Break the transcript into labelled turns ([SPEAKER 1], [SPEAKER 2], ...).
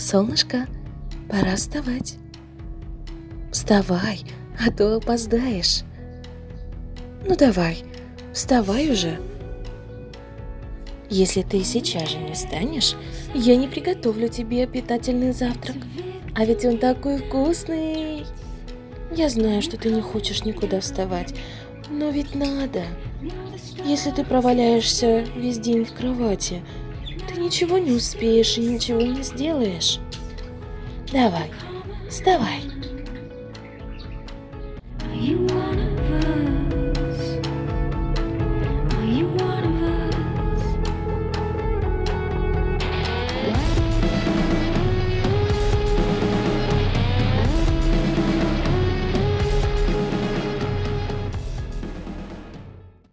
[SPEAKER 1] Солнышко, пора вставать. Вставай, а то опоздаешь. Ну давай, вставай уже. Если ты сейчас же не встанешь, я не приготовлю тебе питательный завтрак. А ведь он такой вкусный. Я знаю, что ты не хочешь никуда вставать, но ведь надо. Если ты проваляешься весь день в кровати, ты ничего не успеешь и ничего не сделаешь. Давай, вставай.